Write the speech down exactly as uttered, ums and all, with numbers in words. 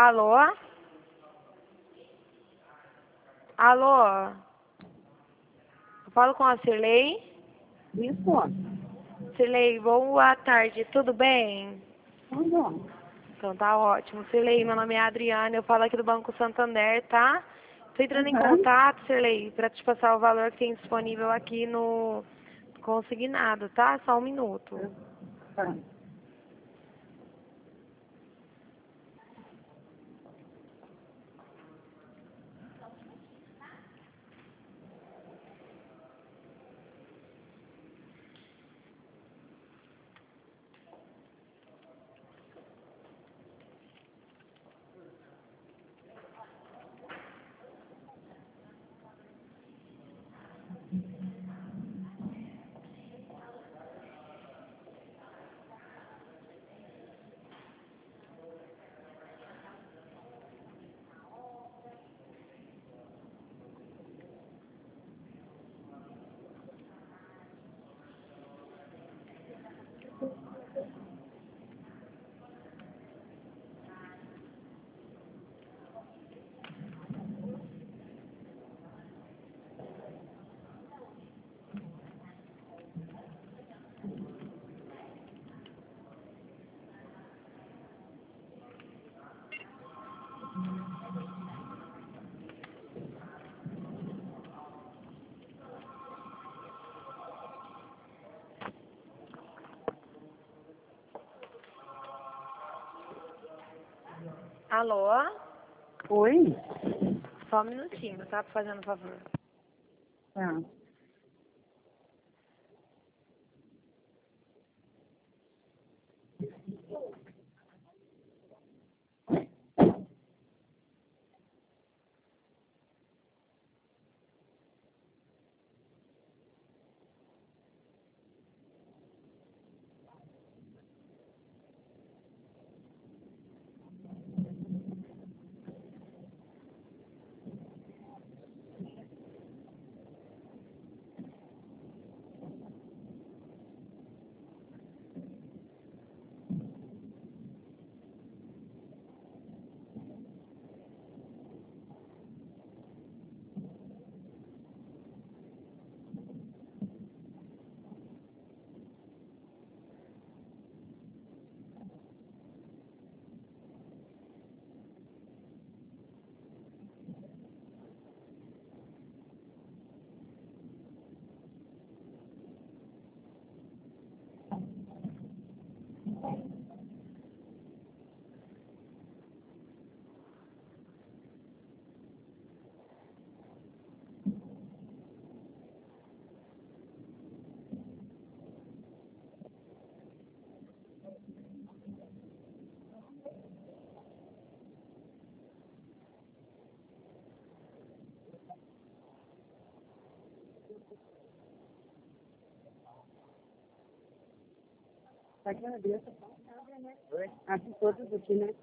Alô? Alô? Eu falo com a Cirlei? Isso. Cirlei, boa tarde, tudo bem? Tudo. Então tá ótimo. Cirlei, meu nome é Adriana, eu falo aqui do Banco Santander, tá? Tô entrando em Uhum. contato, Cirlei, pra te passar o valor que tem disponível aqui no consignado, tá? Só um minuto. Tá. Alô? Oi? Só um minutinho, tá? Fazendo favor. Tá. Agradeço. Oi. Aqui todos aqui, né?